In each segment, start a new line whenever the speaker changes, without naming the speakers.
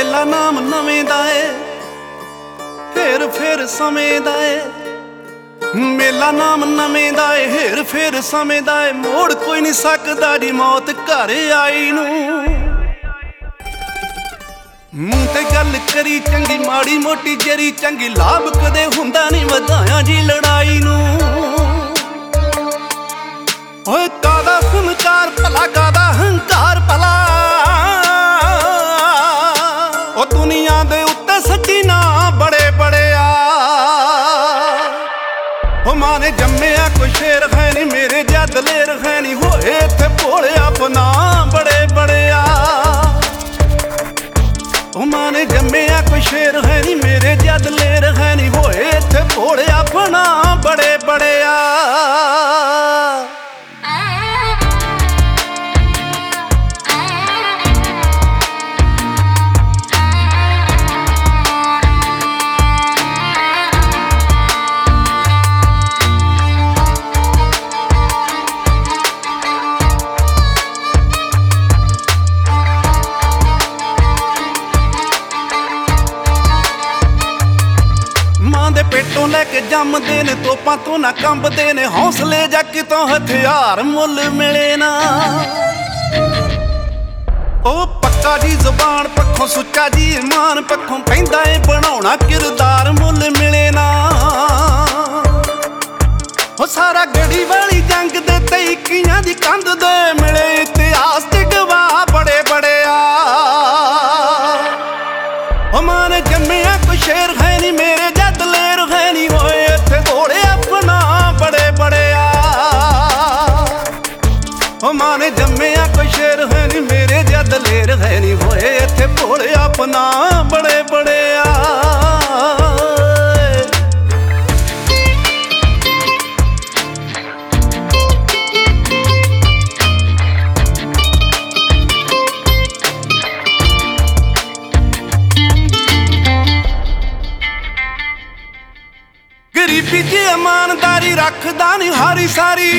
ਮੇਲਾ ਨਾਮ ਨਵੇਂ ਦਾ ਏ, ਫੇਰ ਫੇਰ ਸਮੇਂ ਦਾ ਏ। ਮੇਲਾ ਨਾਮ ਨਵੇਂ ਦਾ ਏ, ਹੇਰ ਫੇਰ ਸਮੇਂ ਦਾ ਏ। ਮੋੜ ਕੋਈ ਨਹੀਂ ਸਕਦਾ ਜੀ ਮੌਤ ਘਰ ਆਈ ਨੂੰ। ਮੂੰਹ ਤੇ ਗੱਲ ਕਰੀ ਚੰਗੀ, ਮਾੜੀ ਮੋਟੀ ਜਰੀ ਚੰਗੀ, ਲਾਭ ਕਦੇ ਹੁੰਦਾ ਨਹੀਂ ਵਧਾਇਆ ਜੀ ਲੜਾਈ ਨੂੰ। ਓਏ ਕਾਦਾ ਫਨਕਾਰ ਭਲਾ, ਕਾਦਾ ਹੰਕਾਰ ਭਲਾ, ਉਹ ਦੁਨੀਆ ਦੇ ਉੱਤੇ ਸੱਚੀ ਨਾ ਬੜੇ ਬੜਿਆ। ਉਹ ਮਾਂ ਨੇ ਜੰਮਿਆ ਕੋਈ ਸ਼ੇਰ ਹੈ ਨੀ, ਮੇਰੇ ਜਿਹਾ ਦਲੇਰ ਹੈ ਨੀ, ਹੋਏ ਇੱਥੇ ਭੋਲਿਆ ਆਪਣਾ ਬੜੇ ਬੜਿਆ। ਉਹ ਮਾਂ ਨੇ ਜੰਮਿਆ ਕੋਈ ਸ਼ੇਰ ਹੈ ਨੀ, ਮੇਰੇ ਜਿਹਾ ਦਲੇਰ ਹੈ ਨੀ, ਹੋਏ ਇੱਥੇ ਭੋਲਿਆ ਆਪਣਾ ਬੜੇ ਬੜਿਆ। ਪੇਟੋਂ ਲੈ ਕੇ ਜੰਮਦੇ ਨੇ, ਤੋਪਾਂ ਤੋਂ ਨਾ ਕੰਬਦੇ ਨੇ, ਹੌਸਲੇ ਜਾਂ ਕਿਤੋਂ ਹਥਿਆਰ ਮੁੱਲ ਮਿਲੇ ਨਾ। ਉਹ ਪੱਕਾ ਜੀ ਜ਼ੁਬਾਨ ਪੱਖੋਂ, ਸੁੱਚਾ ਜੀ ਇਮਾਨ ਪੱਖੋਂ, ਪੈਂਦਾ ਏ ਬਣਾਉਣਾ ਕਿਰਦਾਰ ਮੁੱਲ ਮਿਲੇ ਨਾ। ਉਹ ਸਾਰਾ ਗੜੀ ਵਾਲੀ ਜੰਗ ਦੇ 23 ਦੀ ਕੰਧ ਦੇ ਮਿਲੇ ਇਤਿਹਾਸ ਤੇ ਗਵਾਹ ਬੜੇ ਬੜਿਆ। ਉਹ ਮਾਂ ਨੇ ਜੰਮਿਆ ਕੋਈ ਸ਼ੇਰ ਹੈ ਨੀ, ਮੇਰੇ ਜਿਹਾ ਦਲੇਰ ਹੈ ਨੀ, ਹੋਏ ਇੱਥੇ ਭੋਲੇ ਆਪਣਾ ਬੜੇ ਬੜਿਆ। ਉਹ ਮਾਂ ਨੇ ਜੰਮਿਆ ਕੋਈ ਸ਼ੇਰ ਹੈ ਨੀ, ਮੇਰੇ ਜਿਹਾ ਦਲੇਰ ਹੈ ਨੀ, ਹੋਏ ਇੱਥੇ ਭੋਲੇ ਆਪਣਾ ਬੜੇ ਬੜਿਆ। ਗਰੀਬੀ 'ਚ ਇਮਾਨਦਾਰੀ ਰੱਖਦਾ ਨੀ ਹਾਰੀ ਸਾਰੀ।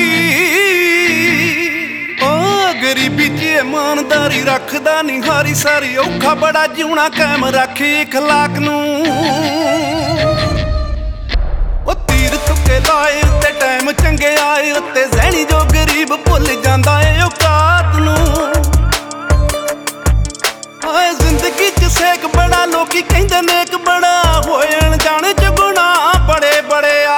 ਓ ਗਰੀਬੀ 'ਚ ਇਮਾਨਦਾਰੀ ਰੱਖਦਾ ਨੀ ਹਾਰੀ ਸਾਰੀ। ਔਖਾ ਬੜਾ ਜਿਉਣਾ ਕਾਇਮ ਰੱਖੇ ਅਖਲਾਕ ਨੂੰ। ਉਹ ਤੀਰ ਤੁਕੇ ਲਾਏ ਉੱਤੇ ਟਾਈਮ ਚੰਗੇ ਆਏ ਉੱਤੇ, ਜ਼ਹਿਣੀ ਜੋ ਗਰੀਬ ਭੁੱਲ ਜਾਂਦਾ ਏ ਔਕਾਤ ਨੂੰ। ਓਏ ਜ਼ਿੰਦਗੀ 'ਚ ਸੇਕ ਬੜਾ, ਲੋਕੀ ਕਹਿੰਦੇ ਨੇਕ ਬੜਾ, ਹੋਏ ਅਣਜਾਣੇ 'ਚ ਗੁਨਾਹ ਬੜੇ ਬੜਿਆ।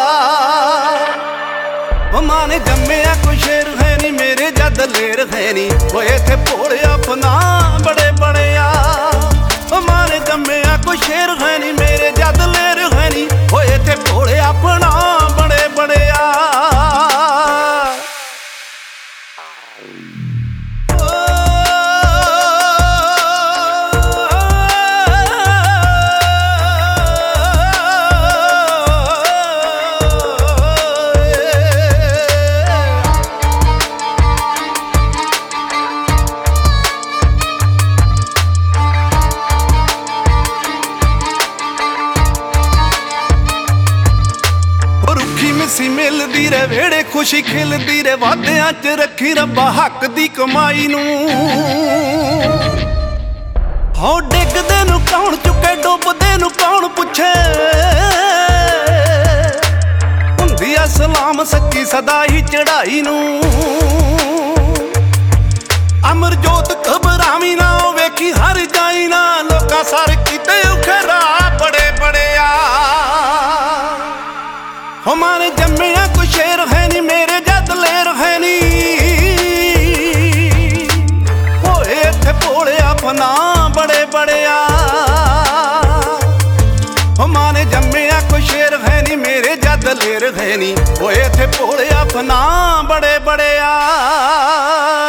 ਉਹ ਮਾਂ ਨੇ ਜੰਮਿਆ ਕੋਈ ਸ਼ੇਰ ਹੈ ਨੀ, ਮੇਰੇ ਜਿਹਾ ਦਲੇਰ ਹੈ ਨੀ, ਹੋਏ ਇੱਥੇ ਭੋਲੇ ਆਪਣਾ ਬੜੇ ਬੜਿਆ। ਉਹ ਮਾਂ ਨੇ ਜੰਮਿਆ ਕੋਈ ਸ਼ੇਰ ਹੈ ਨੀ, ਮੇਰੇ ਜਿਹਾ ਦਲੇਰ ਹੈ ਨੀ, ਹੋਏ ਇੱਥੇ ਭੋਲੇ ਆਪਣਾ ਬੜੇ ਬੜਿਆ। ਮਿੱਸੀ ਮਿਲਦੀ ਰੇ ਵੇੜੇ, ਖੁਸ਼ੀ ਖਿਲਦੀ ਰੇ, ਵਾਦਿਆਂ 'ਚ ਰੱਖੀ ਰੱਬਾ ਹੱਕ ਦੀ ਕਮਾਈ ਨੂੰ। ਹੋ ਡਿੱਗਦੇ ਨੂੰ ਕੌਣ ਚੁੱਕੇ, ਡੁੱਬਦੇ ਨੂੰ ਕੌਣ ਪੁੱਛੇ, ਹੁੰਦੀ ਆ ਸਲਾਮ ਸੱਚੀ ਸਦਾ ਹੀ ਚੜਾਈ ਨੂੰ। ਅਮਰਜੋਤ ਘਬਰਾਵੀ ਨਾ, ਉਹ ਵੇਖੀ ਹਰ ਜਾਈ ਨਾ, ਲੋਕਾਂ ਸਰ ਕੀਤੇ ਉਖਰਾ ਬੜੇ ਬੜਿਆ। ਉਹ ਮਾਂ ਨੇ ਜੰਮਿਆ ਕੋਈ ਸ਼ੇਰ ਹੈ ਨੀ, ਮੇਰੇ ਜਿਹਾ ਦਲੇਰ ਹੈ ਨੀ, ਹੋਏ ਇੱਥੇ ਭੋਲੇ ਆਪਣਾ ਬੜੇ ਬੜਿਆ। ਉਹ ਮਾਂ ਨੇ ਜੰਮਿਆ ਕੋਈ ਸ਼ੇਰ ਹੈ ਨੀ, ਮੇਰੇ ਜਿਹਾ ਦਲੇਰ ਹੈ ਨੀ, ਹੋਏ ਇੱਥੇ ਭੋਲੇ ਆਪਣਾ ਬੜੇ ਬੜਿਆ।